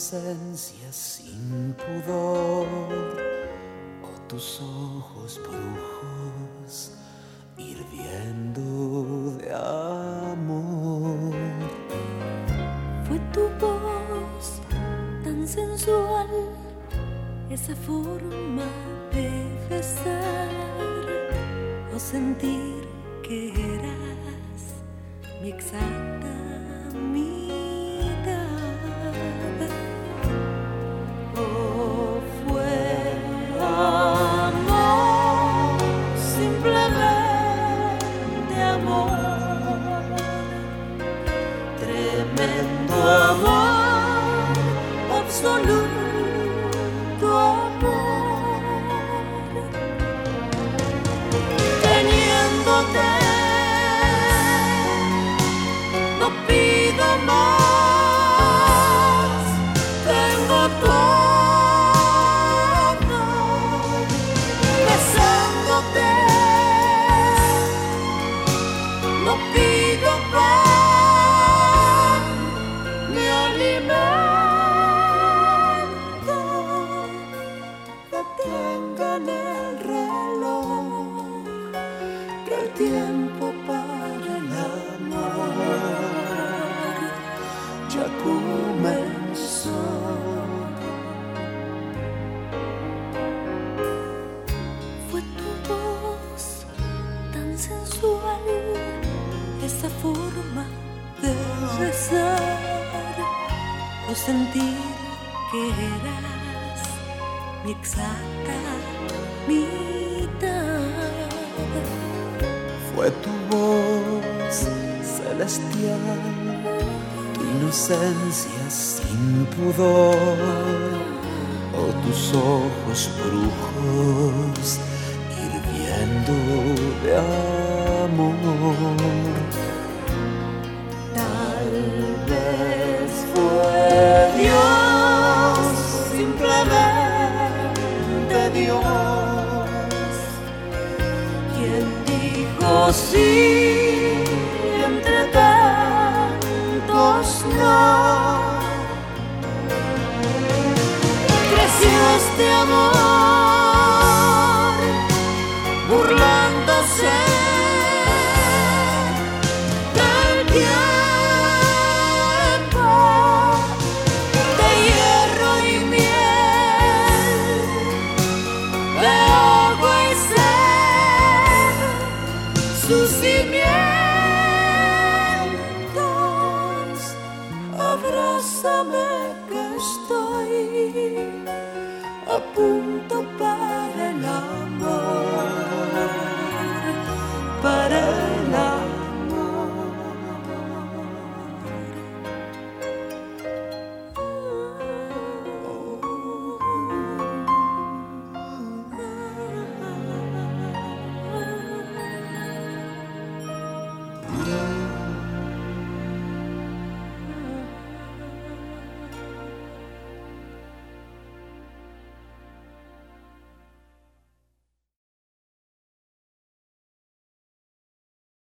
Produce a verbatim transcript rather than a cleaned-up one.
inocencia sin pudor, o tus ojos brujos hirviendo de amor. Fue tu voz tan sensual, esa forma de besar o sentir que eras mi exacta mitad. Oh, fue amor, simplemente amor, tremendo amor, absoluto amor. Teniéndote no pido más, tengo todo. Besándote no pido pan, mi alimento. Detengan el reloj, que el tiempo para el amor ya comenzó. Fue tu voz tan sensual, esa forma de besar o sentir que eras mi exacta mitad. Fue tu voz celestial, tu inocencia sin pudor, o tus ojos brujos hirviendo de amor. Tal vez fue Dios, simplemente Dios, quien dijo sí entre tantos no. Creció este amor burlándose del tiempo, de hierro y miel, de agua y sed, sus cimientos. Abrázame